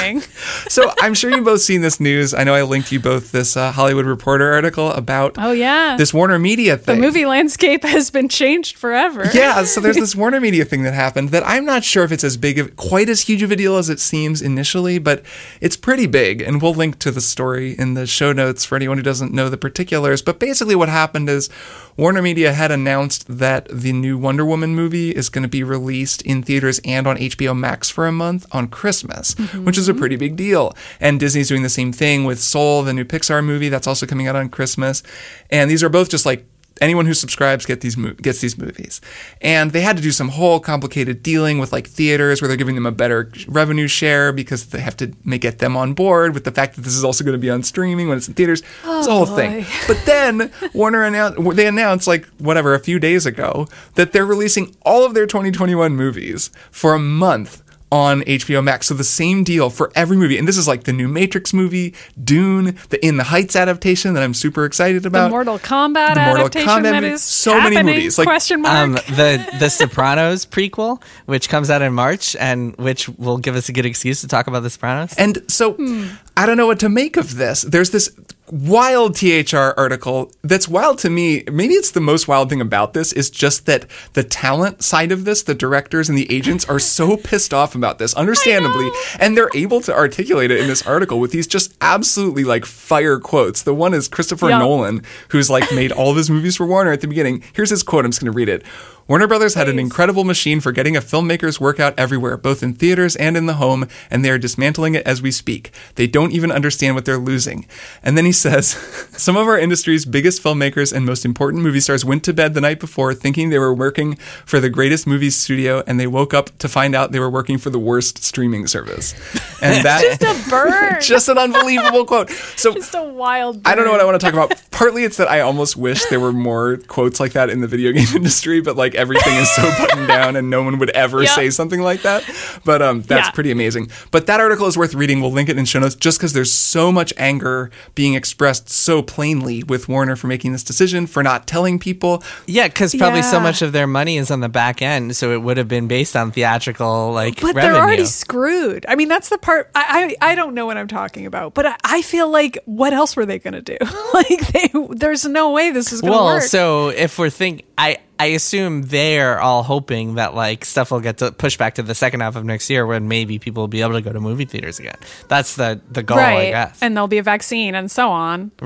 So I'm sure you've both seen this news. I know I linked you both this Hollywood Reporter article about this Warner Media thing. The movie landscape has been changed forever. Yeah, so there's this Warner Media thing that happened that I'm not sure if it's quite as huge of a deal as it seems initially, but it's pretty big, and we'll link to the story in the show notes for anyone who doesn't know the particulars. But basically what happened is Warner Media had announced that the new Wonder Woman movie is going to be released in theaters and on HBO Max for a month on Christmas, which is a pretty big deal. And Disney's doing the same thing with Soul, the new Pixar movie that's also coming out on Christmas. And these are both just like anyone who subscribes gets these movies. And they had to do some whole complicated dealing with like theaters where they're giving them a better revenue share because they have to get them on board with the fact that this is also going to be on streaming when it's in theaters. It's a whole thing. But then Warner announced like a few days ago that they're releasing all of their 2021 movies for a month on HBO Max. So the same deal for every movie. And this is like the new Matrix movie, Dune, the In the Heights adaptation that I'm super excited about. The Mortal Kombat adaptation that is so many movies. Like, question mark. The Sopranos prequel, which comes out in March, and which will give us a good excuse to talk about The Sopranos. And so I don't know what to make of this. There's this wild THR article that's wild to me. Maybe it's the most wild thing about this is just that the talent side of this, the directors and the agents, are so pissed off about this, understandably, and they're able to articulate it in this article with these just absolutely like fire quotes. The one is Christopher Nolan, who's like made all of his movies for Warner at the beginning. Here's his quote. I'm just going to read it. Warner Brothers had an incredible machine for getting a filmmaker's work out everywhere, both in theaters and in the home, and they are dismantling it as we speak. They don't even understand what they're losing. And then he says, some of our industry's biggest filmmakers and most important movie stars went to bed the night before thinking they were working for the greatest movie studio, and they woke up to find out they were working for the worst streaming service. And that's just a burn. Just an unbelievable quote. So just a wild burn. I don't know what I want to talk about. Partly it's that I almost wish there were more quotes like that in the video game industry, but like everything is so buttoned down and no one would ever say something like that. But that's pretty amazing. But that article is worth reading. We'll link it in show notes just because there's so much anger being expressed so plainly with Warner for making this decision, for not telling people. Yeah, because probably so much of their money is on the back end, so it would have been based on theatrical but revenue. They're already screwed. I mean, that's the part I don't know what I'm talking about, but I feel like what else were they going to do? Like there's no way this is going to work. Well, so if we're thinking, I assume they're all hoping that like stuff will get to push back to the second half of next year when maybe people will be able to go to movie theaters again. That's the goal, I guess. And there'll be a vaccine and so on. Right.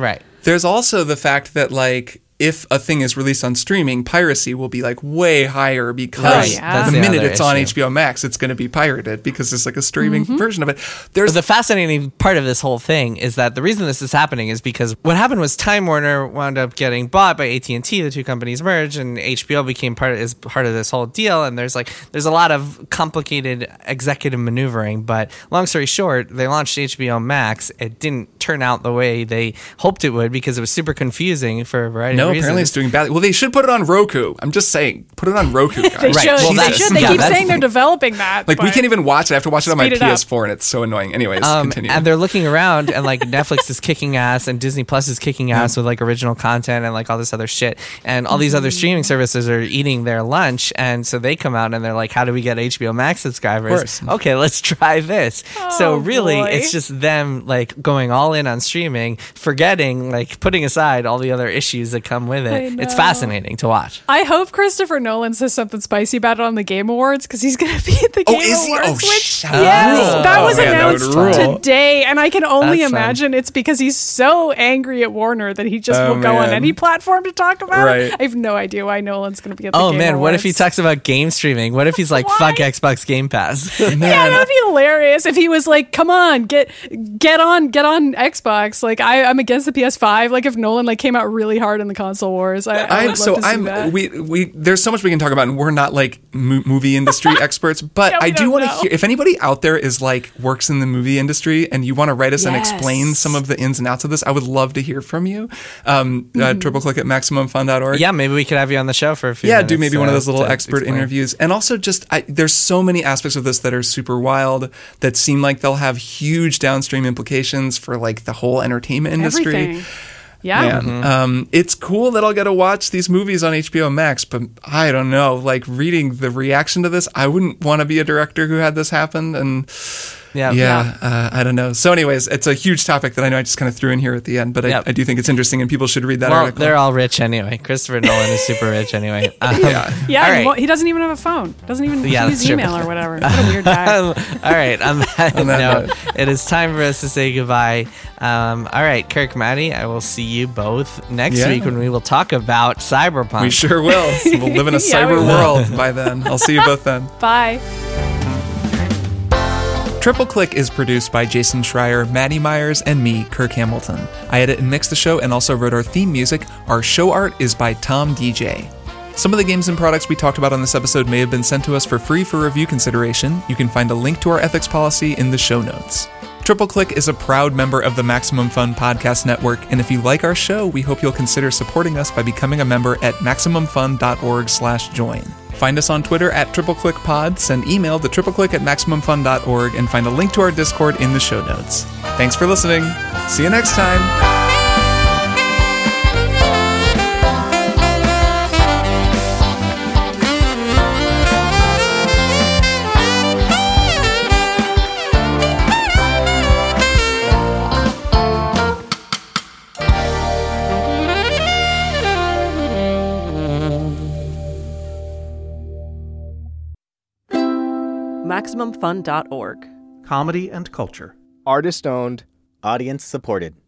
There's also the fact that, like, if a thing is released on streaming, piracy will be like way higher because That's the minute other it's on issue. HBO Max, it's going to be pirated because there's like a streaming version of it. There's The fascinating part of this whole thing is that the reason this is happening is because what happened was Time Warner wound up getting bought by AT&T. The two companies merged, and HBO became part of this whole deal. And there's a lot of complicated executive maneuvering. But long story short, they launched HBO Max. It didn't turn out the way they hoped it would because it was super confusing for a variety of reasons. apparently it's doing badly. Well, they should put it on Roku. I'm just saying, put it on Roku, guys. They Right. should. Well, They that's- should. They yeah, keep that's- saying they're developing that. Like, we but- can't even watch it. I have to watch it on my Speed it up. PS4, and it's so annoying. Anyways, continue. And they're looking around, and like Netflix is kicking ass, and Disney Plus is kicking ass with like original content and like all this other shit, and all these other streaming services are eating their lunch, and so they come out and they're like, "How do we get HBO Max subscribers? course. Okay, let's try this." So Oh, really, boy. it's just them like going all in on streaming, forgetting like putting aside all the other issues that come with I it. It's know. fascinating to watch. I hope Christopher Nolan says something spicy about it on the Game Awards because he's going to be at the Game is he? Awards. Oh, which, that would yes, rule. that Oh, was man, that would announced rule. today, and I can only That's fun. imagine it's because he's so angry at Warner that he just Oh, will go on man. any platform to talk about Right. it. I have no idea why Nolan's going to be at the Oh Game man, Awards. what if he talks about game streaming? What if he's like, Why? "Fuck Xbox Game Pass"? Yeah, that'd be hilarious if he was like, "Come on, get on Xbox." Like, I'm against the PS5. Like, if Nolan like came out really hard in the console wars, I would love to see that. we there's so much we can talk about, and we're not like movie industry experts, but Yeah, we I do don't want to know. hear if anybody out there is like works in the movie industry and you want to write us and explain Yes. some of the ins and outs of this. I would love to hear from you. Triple click at MaximumFun.org. Yeah, maybe we could have you on the show for a few Yeah, minutes. do maybe one of those little to expert explain. interviews. And also just, there's so many aspects of this that are super wild that seem like they'll have huge downstream implications for like the whole entertainment industry. Everything. Yeah. Man, it's cool that I'll get to watch these movies on HBO Max, but I don't know, like reading the reaction to this, I wouldn't want to be a director who had this happen. And I don't know. So anyways, it's a huge topic that I know I just kind of threw in here at the end, but Yep. I do think it's interesting and people should read that Well, article. they're all rich anyway. Christopher Nolan is super rich anyway. Yeah. Yeah, All and right. he doesn't even have a phone. Doesn't even Yeah, use that's true. email or whatever. What a weird guy. All right, on that On that note, note. it is time for us to say goodbye. All right, Kirk, Maddie, I will see you both next Yeah. week when we will talk about Cyberpunk. We sure will. We'll live in a Yeah, we cyber will. world by then. I'll see you both then. Bye. Triple Click is produced by Jason Schreier, Maddie Myers, and me, Kirk Hamilton. I edit and mix the show and also wrote our theme music. Our show art is by Tom DJ. Some of the games and products we talked about on this episode may have been sent to us for free for review consideration. You can find a link to our ethics policy in the show notes. Triple Click is a proud member of the Maximum Fun Podcast Network, and if you like our show, we hope you'll consider supporting us by becoming a member at MaximumFun.org/join. Find us on Twitter at TripleClickPod, send email to tripleclick@MaximumFun.org, and find a link to our Discord in the show notes. Thanks for listening. See you next time. MaximumFun.org. Comedy and culture. Artist owned. Audience supported.